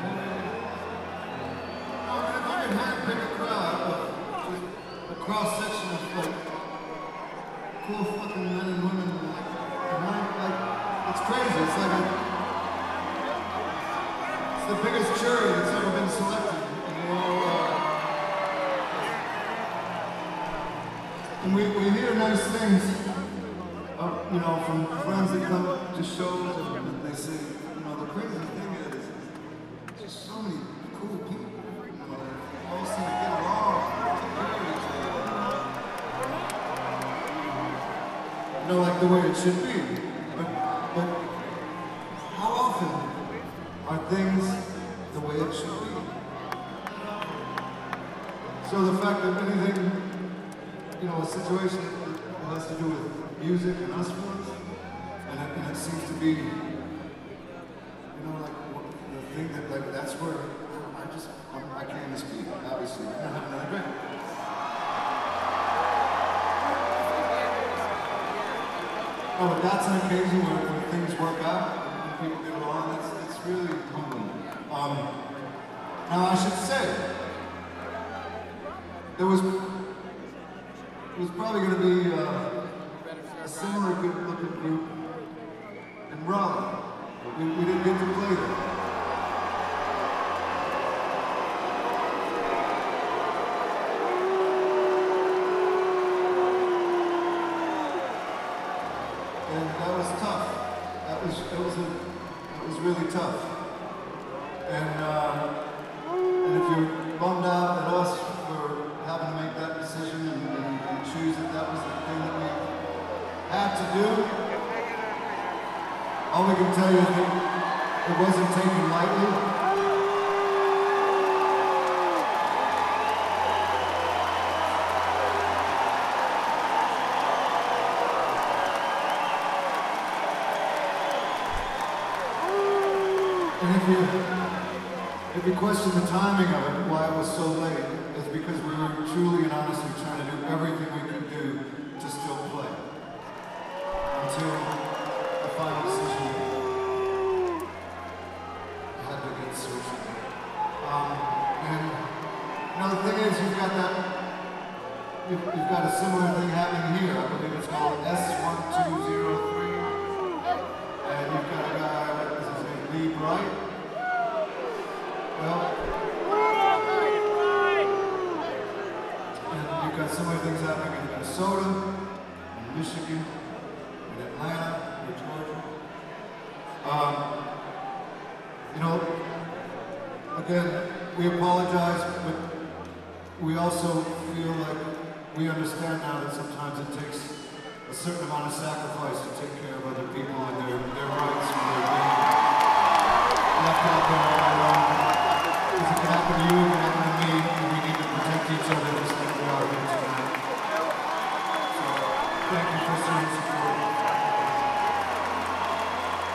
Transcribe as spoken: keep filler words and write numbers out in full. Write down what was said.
if I could handpick a crowd of just a cross section of like cool fucking men and women, like, like, like it's crazy. It's like a, it's the biggest jury that's ever been selected, and we're all, uh, and we we hear nice things, uh, you know, from friends that come to shows, and they say, you know, the crazy thing is, there's just so many cool people. All seem to get along, take care of each other. You know, like the way it should be. But, but how often are things the way it should be? So the fact that anything, you know, a situation that has to do with music and us ones, and it, and it seems to be, you know, like the thing that, like, that's where I just, I'm, I can't even speak, obviously. I don't have another drink. Oh, but that's an occasion where, where things work out, and people get along. It's, it's really humbling. Um, now, I should say, there was, it was probably going to be uh, a similar good-looking group in Raleigh, but we, we didn't get to play there. It was, a, it was really tough. And, uh, and if you're bummed out at us for having to make that decision and, and, and choose that that was the thing that we had to do, all we can tell you is that it wasn't taken lightly. And if you, if you question the timing of it, why it was so late, it's because we were truly and honestly trying to do everything we could do to still play. Until the final decision had to get switched. Um, and, you know, the thing is, you've got that, you've, you've got a similar thing happening here. I believe it's called S one two zero three. And you've got a guy, what is his name, Lee Bright. Well, and you've got similar things happening in Minnesota, in Michigan, in Atlanta, in Georgia. Um, you know, again, we apologize, but we also feel like we understand now that sometimes it takes a certain amount of sacrifice to take care of other people and their, their rights when they're being left out there all alone. Because it can happen to you, it can happen to me, and we need to protect each other just like we are here tonight. So, thank you for your support.